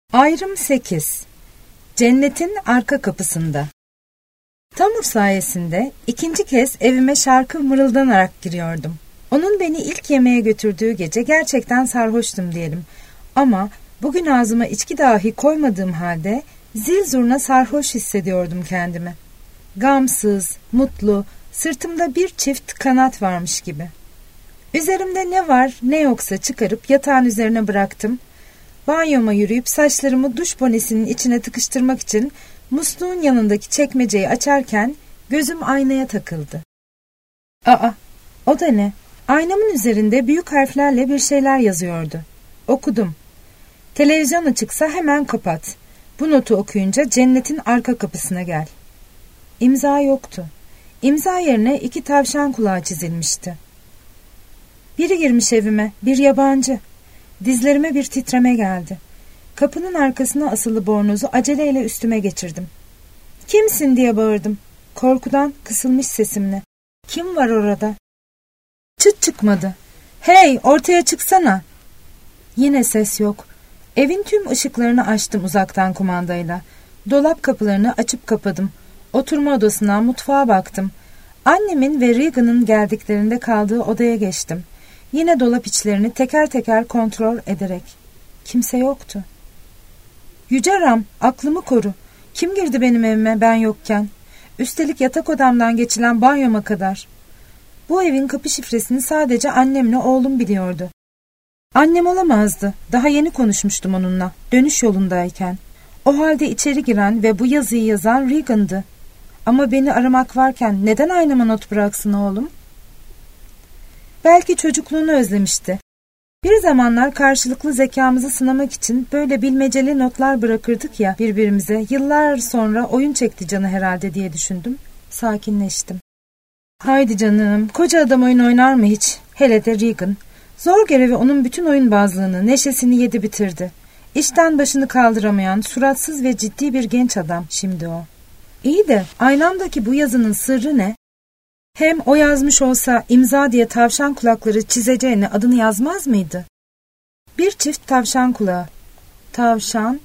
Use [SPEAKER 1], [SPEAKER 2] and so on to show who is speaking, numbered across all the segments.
[SPEAKER 1] Ayrım 8. Cennetin arka kapısında. Tamur sayesinde ikinci kez evime şarkı mırıldanarak giriyordum. Onun beni ilk yemeğe götürdüğü gece gerçekten sarhoştum diyelim. Ama bugün ağzıma içki dahi koymadığım halde zil zurna sarhoş hissediyordum kendimi. Gamsız, mutlu, sırtımda bir çift kanat varmış gibi. Üzerimde ne var ne yoksa çıkarıp yatağın üzerine bıraktım. Banyoma yürüyüp saçlarımı duş bonesinin içine tıkıştırmak için musluğun yanındaki çekmeceyi açarken gözüm aynaya takıldı. Aa, o da ne? Aynamın üzerinde büyük harflerle bir şeyler yazıyordu. Okudum. Televizyon açıksa hemen kapat. Bu notu okuyunca cennetin arka kapısına gel. İmza yoktu. İmza yerine 2 tavşan kulağı çizilmişti. Biri girmiş evime, bir yabancı. Dizlerime bir titreme geldi. Kapının arkasına asılı bornozu aceleyle üstüme geçirdim. "Kimsin?" diye bağırdım. Korkudan kısılmış sesimle. "Kim var orada?" Çıt çıkmadı. "Hey, ortaya çıksana!" Yine ses yok. Evin tüm ışıklarını açtım uzaktan kumandayla. Dolap kapılarını açıp kapadım. Oturma odasına, mutfağa baktım. Annemin ve Regan'ın geldiklerinde kaldığı odaya geçtim. Yine dolap içlerini teker teker kontrol ederek. Kimse yoktu. Yüce Ram, aklımı koru. Kim girdi benim evime ben yokken? Üstelik yatak odamdan geçilen banyoma kadar. Bu evin kapı şifresini sadece annemle oğlum biliyordu. Annem olamazdı. Daha yeni konuşmuştum onunla. Dönüş yolundayken. O halde içeri giren ve bu yazıyı yazan Regan'dı. Ama beni aramak varken neden aynama not bıraksın oğlum? Belki çocukluğunu özlemişti. Bir zamanlar karşılıklı zekamızı sınamak için böyle bilmeceli notlar bırakırdık ya birbirimize. Yıllar sonra oyun çekti canı herhalde diye düşündüm. Sakinleştim. Haydi canım, koca adam oyun oynar mı hiç? Hele de Regan. Zor görevi onun bütün oyunbazlığını, neşesini yedi bitirdi. İşten başını kaldıramayan, suratsız ve ciddi bir genç adam şimdi o. İyi de aynamdaki bu yazının sırrı ne? Hem o yazmış olsa imza diye tavşan kulakları çizeceğine adını yazmaz mıydı? Bir çift tavşan kulağı. Tavşan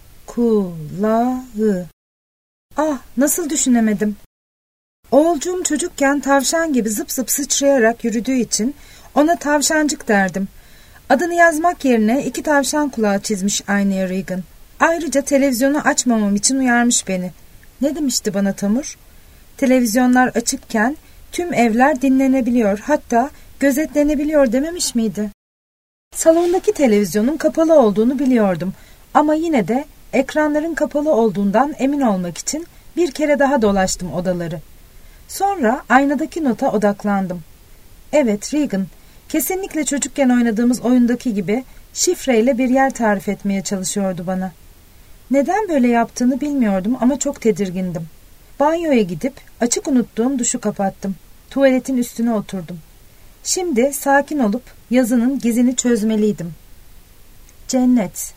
[SPEAKER 1] kulağı. Ah, nasıl düşünemedim. Oğulcuğum çocukken tavşan gibi zıp zıp sıçrayarak yürüdüğü için ona tavşancık derdim. Adını yazmak yerine 2 tavşan kulağı çizmiş aynaya Regan. Ayrıca televizyonu açmamam için uyarmış beni. Ne demişti bana Tamur? Televizyonlar açıkken tüm evler dinlenebiliyor, hatta gözetlenebiliyor dememiş miydi? Salondaki televizyonun kapalı olduğunu biliyordum ama yine de ekranların kapalı olduğundan emin olmak için bir kere daha dolaştım odaları. Sonra aynadaki nota odaklandım. Evet, Regan, kesinlikle çocukken oynadığımız oyundaki gibi şifreyle bir yer tarif etmeye çalışıyordu bana. Neden böyle yaptığını bilmiyordum ama çok tedirgindim. Banyoya gidip açık unuttuğum duşu kapattım. Tuvaletin üstüne oturdum. Şimdi sakin olup yazının gizini çözmeliydim. Cennet.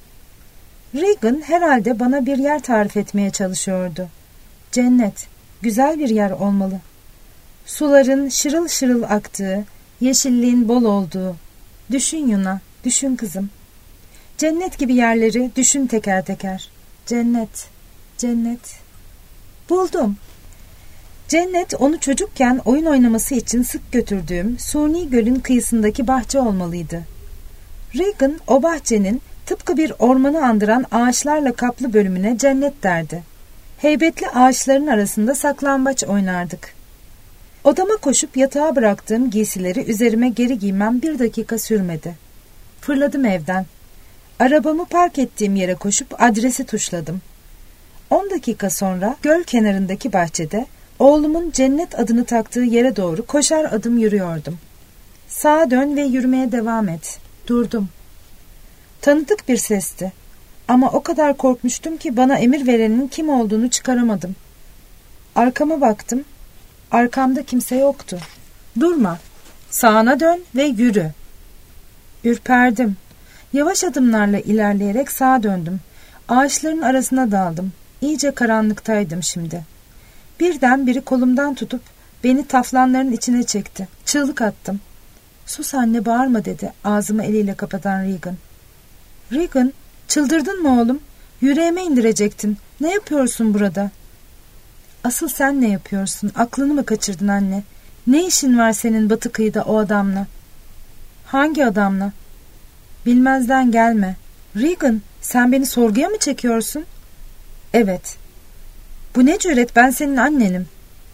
[SPEAKER 1] Regan herhalde bana bir yer tarif etmeye çalışıyordu. Cennet, güzel bir yer olmalı. Suların şırıl şırıl aktığı, yeşilliğin bol olduğu. Düşün Yuna, düşün kızım. Cennet gibi yerleri düşün teker teker. Cennet, cennet. Buldum. Cennet onu çocukken oyun oynaması için sık götürdüğüm suni gölün kıyısındaki bahçe olmalıydı. Regan o bahçenin tıpkı bir ormanı andıran ağaçlarla kaplı bölümüne cennet derdi. Heybetli ağaçların arasında saklambaç oynardık. Odama koşup yatağa bıraktığım giysileri üzerime geri giymem 1 dakika sürmedi. Fırladım evden. Arabamı park ettiğim yere koşup adresi tuşladım. 10 dakika sonra göl kenarındaki bahçede oğlumun Cennet adını taktığı yere doğru koşar adım yürüyordum. Sağa dön ve yürümeye devam et. Durdum. Tanıdık bir sesti. Ama o kadar korkmuştum ki bana emir verenin kim olduğunu çıkaramadım. Arkama baktım. Arkamda kimse yoktu. Durma. Sağına dön ve yürü. Ürperdim. Yavaş adımlarla ilerleyerek sağa döndüm. Ağaçların arasına daldım. İyice karanlıktaydım şimdi. Birden biri kolumdan tutup beni taflanların içine çekti. Çığlık attım. Sus anne, bağırma dedi ağzımı eliyle kapatan Regan. Regan Çıldırdın mı oğlum? Yüreğime indirecektin. Ne yapıyorsun burada? Asıl sen ne yapıyorsun? Aklını mı kaçırdın anne? Ne işin var senin batı kıyıda o adamla? Hangi adamla? Bilmezden gelme. Regan, sen beni sorguya mı çekiyorsun? Evet. Bu ne cüret, ben senin annenim.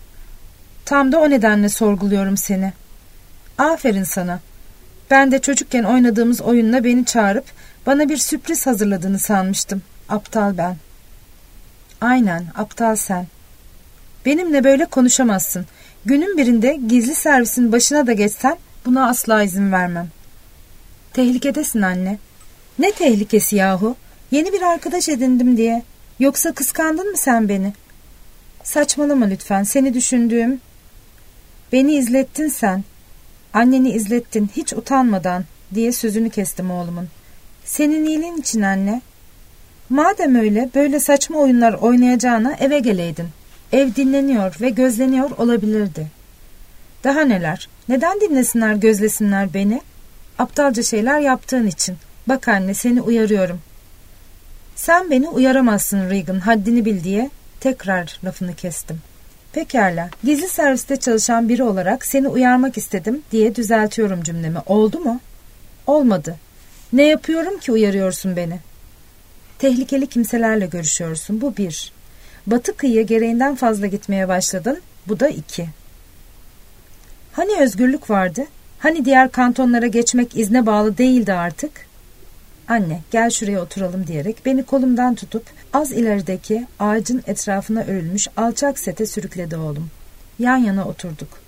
[SPEAKER 1] Tam da o nedenle sorguluyorum seni. Aferin sana. Ben de çocukken oynadığımız oyunla beni çağırıp bana bir sürpriz hazırladığını sanmıştım. Aptal ben. Aynen, aptal sen. Benimle böyle konuşamazsın. Günün birinde gizli servisin başına da geçsen buna asla izin vermem. Tehlikedesin anne. Ne tehlikesi yahu? Yeni bir arkadaş edindim diye. Yoksa kıskandın mı sen beni? Saçmalama lütfen, seni düşündüğüm... Beni izlettin sen. Anneni izlettin hiç utanmadan diye sözünü kestim oğlumun. Senin iyiliğin için anne. Madem öyle, böyle saçma oyunlar oynayacağına eve geleydin. Ev dinleniyor ve gözleniyor olabilirdi. Daha neler? Neden dinlesinler, gözlesinler beni? Aptalca şeyler yaptığın için. Bak anne, seni uyarıyorum. Sen beni uyaramazsın Regan, haddini bil diye tekrar lafını kestim. Pekala, gizli serviste çalışan biri olarak seni uyarmak istedim diye düzeltiyorum cümlemi. Oldu mu? Olmadı. Ne yapıyorum ki uyarıyorsun beni? Tehlikeli kimselerle görüşüyorsun, bu bir. Batı kıyıya gereğinden fazla gitmeye başladın, bu da iki. Hani özgürlük vardı? Hani diğer kantonlara geçmek izne bağlı değildi artık? Anne, gel şuraya oturalım diyerek beni kolumdan tutup az ilerideki ağacın etrafına örülmüş alçak sete sürükledi oğlum. Yan yana oturduk.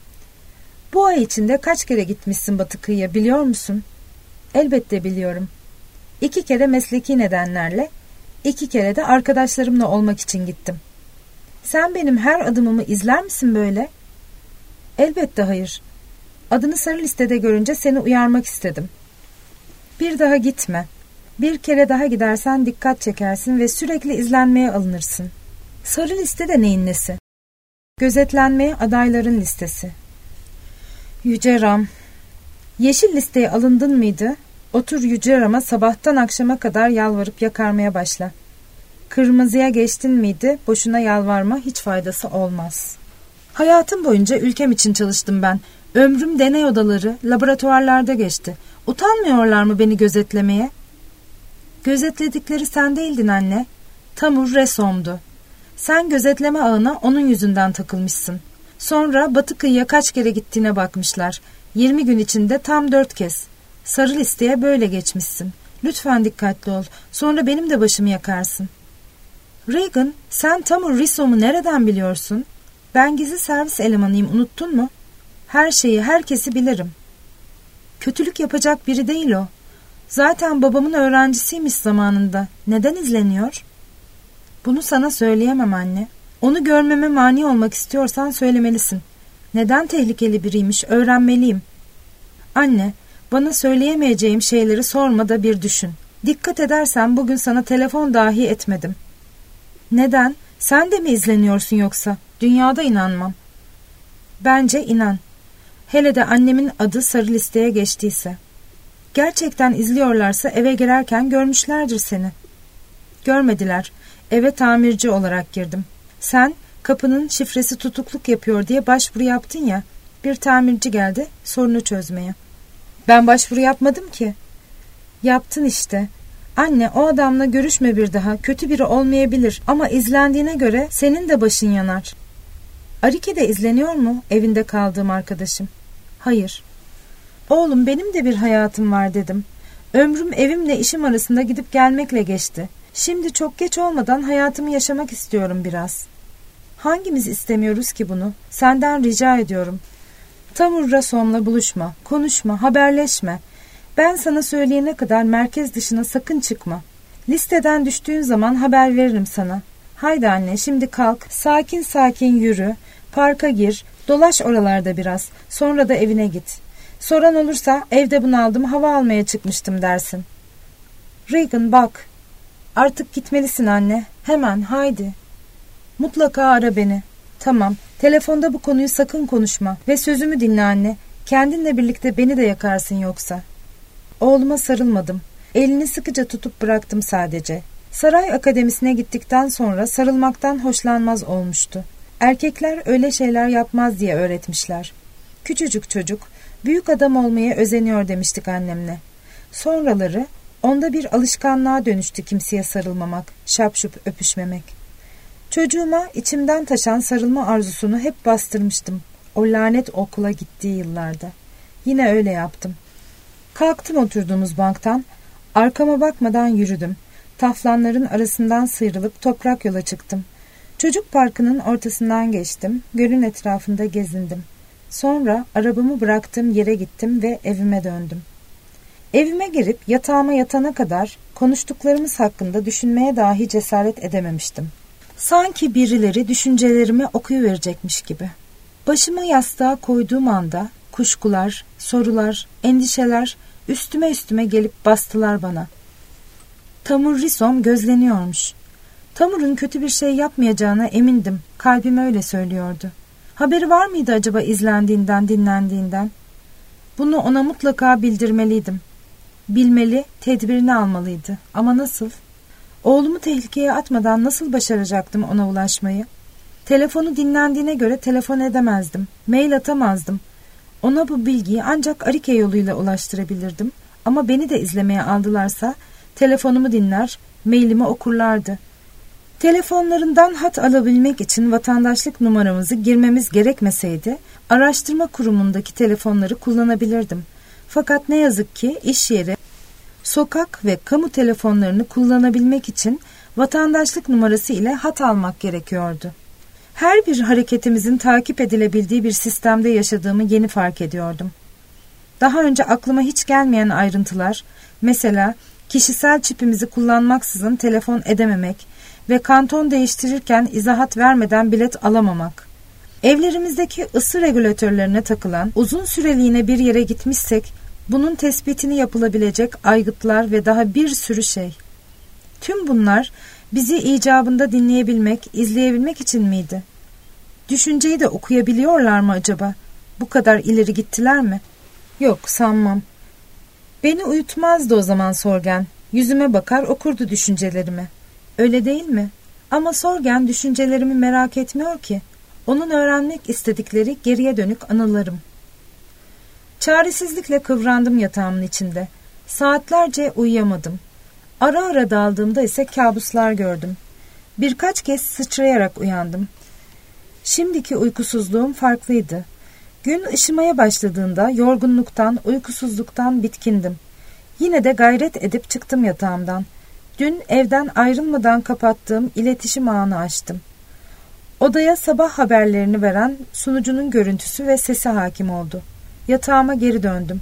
[SPEAKER 1] Bu ay içinde kaç kere gitmişsin batı kıyıya biliyor musun? Elbette biliyorum. 2 kere mesleki nedenlerle, 2 kere de arkadaşlarımla olmak için gittim. Sen benim her adımımı izler misin böyle? Elbette hayır. Adını sarı listede görünce seni uyarmak istedim. Bir daha gitme. Bir kere daha gidersen dikkat çekersin ve sürekli izlenmeye alınırsın. Sarı liste de neyin nesi? Gözetlenmeye adayların listesi. Yüce Ram. Yeşil listeye alındın mıydı? Otur Yüce Ram'a sabahtan akşama kadar yalvarıp yakarmaya başla. Kırmızıya geçtin miydi? Boşuna yalvarma, hiç faydası olmaz. Hayatım boyunca ülkem için çalıştım ben. Ömrüm deney odaları, laboratuvarlarda geçti. Utanmıyorlar mı beni gözetlemeye? Gözetledikleri sen değildin anne. Tamur Resom'du. Sen gözetleme ağına onun yüzünden takılmışsın. Sonra batı kıyıya kaç kere gittiğine bakmışlar. 20 gün içinde tam 4 kez. Sarı listeye böyle geçmişsin. Lütfen dikkatli ol. Sonra benim de başımı yakarsın. Regan, sen Tamur Resom'u nereden biliyorsun? Ben gizli servis elemanıyım, unuttun mu? Her şeyi, herkesi bilirim. Kötülük yapacak biri değil o. Zaten babamın öğrencisiymiş zamanında. Neden izleniyor? Bunu sana söyleyemem anne. Onu görmeme mani olmak istiyorsan söylemelisin. Neden tehlikeli biriymiş öğrenmeliyim. Anne, bana söyleyemeyeceğim şeyleri sorma da bir düşün. Dikkat edersen bugün sana telefon dahi etmedim. Neden? Sen de mi izleniyorsun yoksa? Dünyada inanmam. Bence inan. Hele de annemin adı sarı listeye geçtiyse. Gerçekten izliyorlarsa eve girerken görmüşlerdir seni. Görmediler. Eve tamirci olarak girdim. Sen kapının şifresi tutukluk yapıyor diye başvuru yaptın ya. Bir tamirci geldi sorunu çözmeye. Ben başvuru yapmadım ki. Yaptın işte. Anne, o adamla görüşme bir daha. Kötü biri olmayabilir ama izlendiğine göre senin de başın yanar. Arike de izleniyor mu evinde kaldığım arkadaşım? Hayır. Oğlum, benim de bir hayatım var dedim. Ömrüm evimle işim arasında gidip gelmekle geçti. Şimdi çok geç olmadan hayatımı yaşamak istiyorum biraz. Hangimiz istemiyoruz ki bunu? Senden rica ediyorum. Tamur Rasom'la buluşma, konuşma, haberleşme. Ben sana söyleyene kadar merkez dışına sakın çıkma. Listeden düştüğün zaman haber veririm sana. Haydi anne, şimdi kalk, sakin sakin yürü, parka gir, dolaş oralarda biraz, sonra da evine git. Soran olursa evde bunaldım, hava almaya çıkmıştım dersin. Regan bak, artık gitmelisin anne, hemen haydi. Mutlaka ara beni. Tamam, telefonda bu konuyu sakın konuşma ve sözümü dinle anne. Kendinle birlikte beni de yakarsın yoksa. Oğluma sarılmadım. Elini sıkıca tutup bıraktım sadece. Saray akademisine gittikten sonra sarılmaktan hoşlanmaz olmuştu. Erkekler öyle şeyler yapmaz diye öğretmişler. Küçücük çocuk, büyük adam olmaya özeniyor demiştik annemle. Sonraları onda bir alışkanlığa dönüştü kimseye sarılmamak, şapşup öpüşmemek. Çocuğuma içimden taşan sarılma arzusunu hep bastırmıştım. O lanet okula gittiği yıllarda. Yine öyle yaptım. Kalktım oturduğumuz banktan, arkama bakmadan yürüdüm. Taflanların arasından sıyrılıp toprak yola çıktım. Çocuk parkının ortasından geçtim, gölün etrafında gezindim. Sonra arabamı bıraktığım yere gittim ve evime döndüm. Evime girip yatağıma yatana kadar konuştuklarımız hakkında düşünmeye dahi cesaret edememiştim. Sanki birileri düşüncelerimi okuyuverecekmiş gibi. Başımı yastığa koyduğum anda kuşkular, sorular, endişeler üstüme gelip bastılar bana. Tamur Risom gözleniyormuş. Tamur'un kötü bir şey yapmayacağına emindim. Kalbim öyle söylüyordu. Haberi var mıydı acaba izlendiğinden, dinlendiğinden? Bunu ona mutlaka bildirmeliydim. Bilmeli, tedbirini almalıydı. Ama nasıl? Oğlumu tehlikeye atmadan nasıl başaracaktım ona ulaşmayı? Telefonu dinlendiğine göre telefon edemezdim. Mail atamazdım. Ona bu bilgiyi ancak Arike yoluyla ulaştırabilirdim. Ama beni de izlemeye aldılarsa telefonumu dinler, mailimi okurlardı. Telefonlarından hat alabilmek için vatandaşlık numaramızı girmemiz gerekmeseydi, araştırma kurumundaki telefonları kullanabilirdim. Fakat ne yazık ki iş yeri, sokak ve kamu telefonlarını kullanabilmek için vatandaşlık numarası ile hat almak gerekiyordu. Her bir hareketimizin takip edilebildiği bir sistemde yaşadığımı yeni fark ediyordum. Daha önce aklıma hiç gelmeyen ayrıntılar, mesela kişisel çipimizi kullanmaksızın telefon edememek ve kanton değiştirirken izahat vermeden bilet alamamak. Evlerimizdeki ısı regülatörlerine takılan uzun süreliğine bir yere gitmişsek, bunun tespitini yapılabilecek aygıtlar ve daha bir sürü şey. Tüm bunlar bizi icabında dinleyebilmek, izleyebilmek için miydi? Düşünceyi de okuyabiliyorlar mı acaba? Bu kadar ileri gittiler mi? Yok, sanmam. Beni uyutmazdı o zaman Sorgen. Yüzüme bakar okurdu düşüncelerimi. Öyle değil mi? Ama Sorgen düşüncelerimi merak etmiyor ki. Onun öğrenmek istedikleri geriye dönük anılarım. Çaresizlikle kıvrandım yatağımın içinde. Saatlerce uyuyamadım. Ara ara daldığımda ise kabuslar gördüm. Birkaç kez sıçrayarak uyandım. Şimdiki uykusuzluğum farklıydı. Gün ışımaya başladığında yorgunluktan, uykusuzluktan bitkindim. Yine de gayret edip çıktım yatağımdan. Dün evden ayrılmadan kapattığım iletişim ağını açtım. Odaya sabah haberlerini veren sunucunun görüntüsü ve sesi hakim oldu. Yatağıma geri döndüm.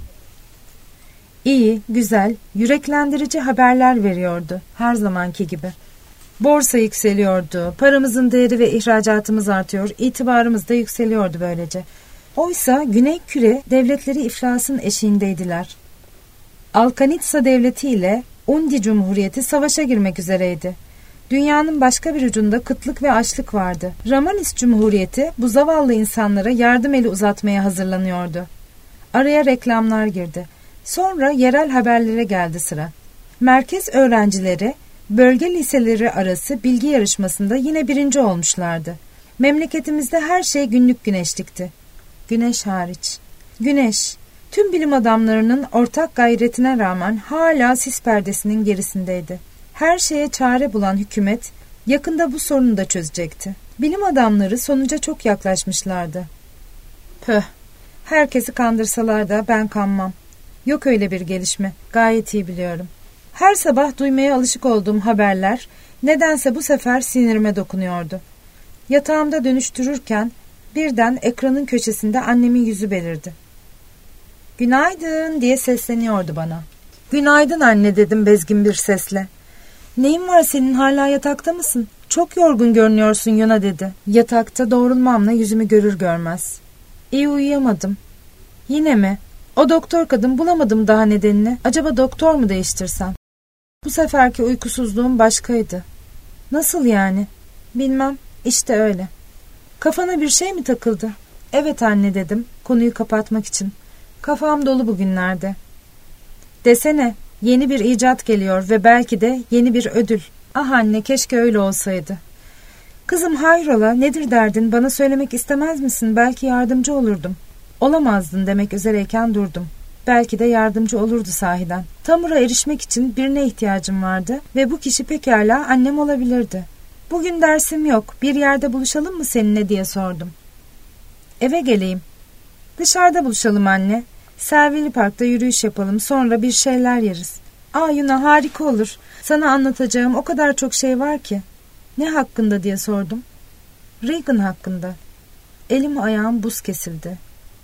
[SPEAKER 1] İyi, güzel, yüreklendirici haberler veriyordu her zamanki gibi. Borsa yükseliyordu, paramızın değeri ve ihracatımız artıyor, itibarımız da yükseliyordu böylece. Oysa Güney Küre devletleri iflasın eşiğindeydiler. Alkanitsa devleti ile Undi Cumhuriyeti savaşa girmek üzereydi. Dünyanın başka bir ucunda kıtlık ve açlık vardı. Ramanis Cumhuriyeti bu zavallı insanlara yardım eli uzatmaya hazırlanıyordu. Araya reklamlar girdi. Sonra yerel haberlere geldi sıra. Merkez öğrencileri bölge liseleri arası bilgi yarışmasında yine birinci olmuşlardı. Memleketimizde her şey günlük güneşlikti. Güneş hariç. Güneş, tüm bilim adamlarının ortak gayretine rağmen hala sis perdesinin gerisindeydi. Her şeye çare bulan hükümet yakında bu sorunu da çözecekti. Bilim adamları sonuca çok yaklaşmışlardı. Pöh, herkesi kandırsalar da ben kanmam. Yok öyle bir gelişme, gayet iyi biliyorum. Her sabah duymaya alışık olduğum haberler nedense bu sefer sinirime dokunuyordu. Yatağımda dönüştürürken birden ekranın köşesinde annemin yüzü belirdi. "Günaydın" diye sesleniyordu bana. "Günaydın anne" dedim bezgin bir sesle. "Neyin var senin, hala yatakta mısın? Çok yorgun görünüyorsun Yona" dedi. Yatakta doğrulmamla yüzümü görür görmez. "İyi uyuyamadım." "Yine mi? O doktor kadın, bulamadım daha nedenini. Acaba doktor mu değiştirsem?" Bu seferki uykusuzluğum başkaydı. "Nasıl yani?" "Bilmem, işte öyle." "Kafana bir şey mi takıldı?" "Evet anne" dedim konuyu kapatmak için. "Kafam dolu bugünlerde." "Desene, Yeni bir icat geliyor ve belki de yeni bir ödül. Ah anne, keşke öyle olsaydı. Kızım hayrola, nedir derdin, bana söylemek istemez misin? Belki yardımcı olurdum. Olamazdın demek üzereyken durdum. Belki de yardımcı olurdu sahiden. Tamur'a erişmek için birine ihtiyacım vardı ve bu kişi pekala annem olabilirdi. Bugün dersim yok, bir yerde buluşalım mı seninle diye sordum. Eve geleyim. Dışarıda buluşalım anne. Selvi'li Park'ta yürüyüş yapalım, sonra bir şeyler yeriz. Aa Yuna, harika olur. Sana anlatacağım o kadar çok şey var ki. Ne hakkında diye sordum. Regan hakkında. Elim ayağım buz kesildi.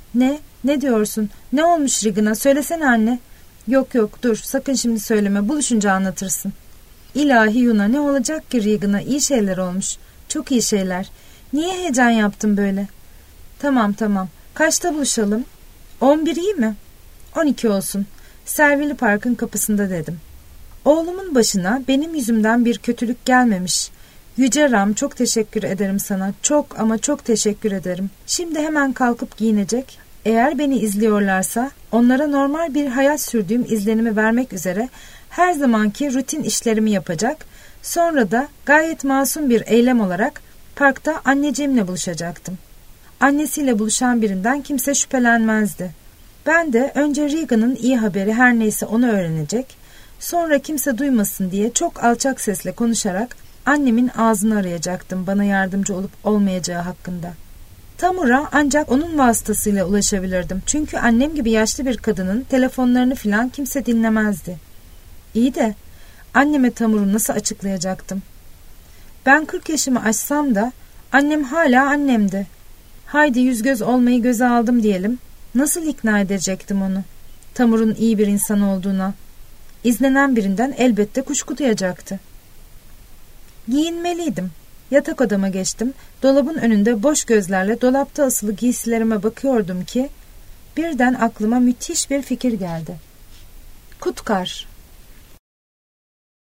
[SPEAKER 1] Ne diyorsun? Ne olmuş Regan'a? Söylesene anne. Yok dur, sakın şimdi söyleme, buluşunca anlatırsın. İlahi Yuna, ne olacak ki Regan'a? İyi şeyler olmuş. Çok iyi şeyler. Niye heyecan yaptın böyle? Tamam. Kaçta buluşalım? 11 iyi mi? 12 olsun. Selvi'li Park'ın kapısında dedim. Oğlumun başına benim yüzümden bir kötülük gelmemiş. Yüce Ram, çok teşekkür ederim sana. Çok ama çok teşekkür ederim. Şimdi hemen kalkıp giyinecek. Eğer beni izliyorlarsa onlara normal bir hayat sürdüğüm izlenimi vermek üzere her zamanki rutin işlerimi yapacak. Sonra da gayet masum bir eylem olarak parkta anneciğimle buluşacaktım. Annesiyle buluşan birinden kimse şüphelenmezdi. Ben de önce Regan'ın iyi haberi her neyse onu öğrenecek, sonra kimse duymasın diye çok alçak sesle konuşarak annemin ağzını arayacaktım bana yardımcı olup olmayacağı hakkında. Tamur'a ancak onun vasıtasıyla ulaşabilirdim. Çünkü annem gibi yaşlı bir kadının telefonlarını filan kimse dinlemezdi. İyi de anneme Tamur'u nasıl açıklayacaktım? Ben 40 yaşımı aşsam da annem hala annemdi. Haydi yüz göz olmayı göze aldım diyelim. Nasıl ikna edecektim onu? Tamur'un iyi bir insan olduğuna. İzlenen birinden elbette kuşku duyacaktı. Giyinmeliydim. Yatak odama geçtim. Dolabın önünde boş gözlerle dolapta asılı giysilerime bakıyordum ki birden aklıma müthiş bir fikir geldi. Kutkar.